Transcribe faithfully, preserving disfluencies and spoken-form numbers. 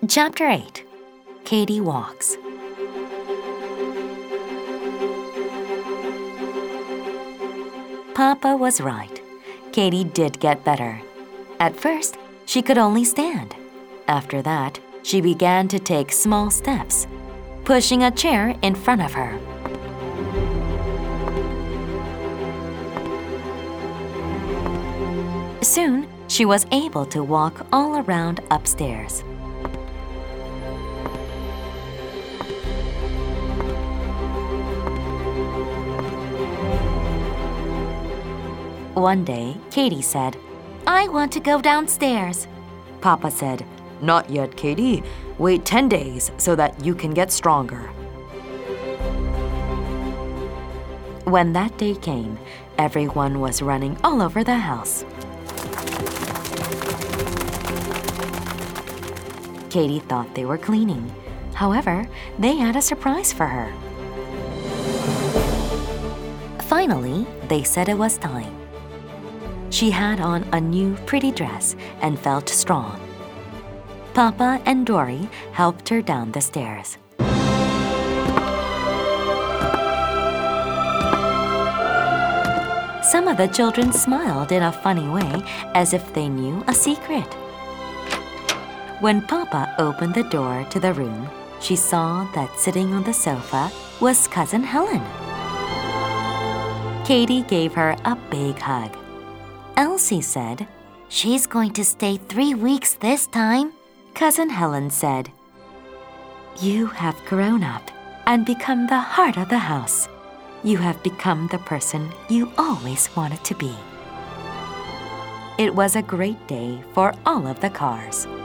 Chapter eight. Katie Walks. Papa was right. Katie did get better. At first, she could only stand. After that, she began to take small steps, pushing a chair in front of her. Soon, she was able to walk all around upstairs. One day, Katie said, "I want to go downstairs." Papa said, "Not yet, Katie. Wait ten days so that you can get stronger." When that day came, everyone was running all over the house. Katie thought they were cleaning. However, they had a surprise for her. Finally, they said it was time. She had on a new pretty dress and felt strong. Papa and Dory helped her down the stairs. Some of the children smiled in a funny way, as if they knew a secret. When Papa opened the door to the room, she saw that sitting on the sofa was Cousin Helen. Katie gave her a big hug. Elsie said, "She's going to stay three weeks this time." Cousin Helen said, "You have grown up and become the heart of the house. You have become the person you always wanted to be." It was a great day for all of the cars.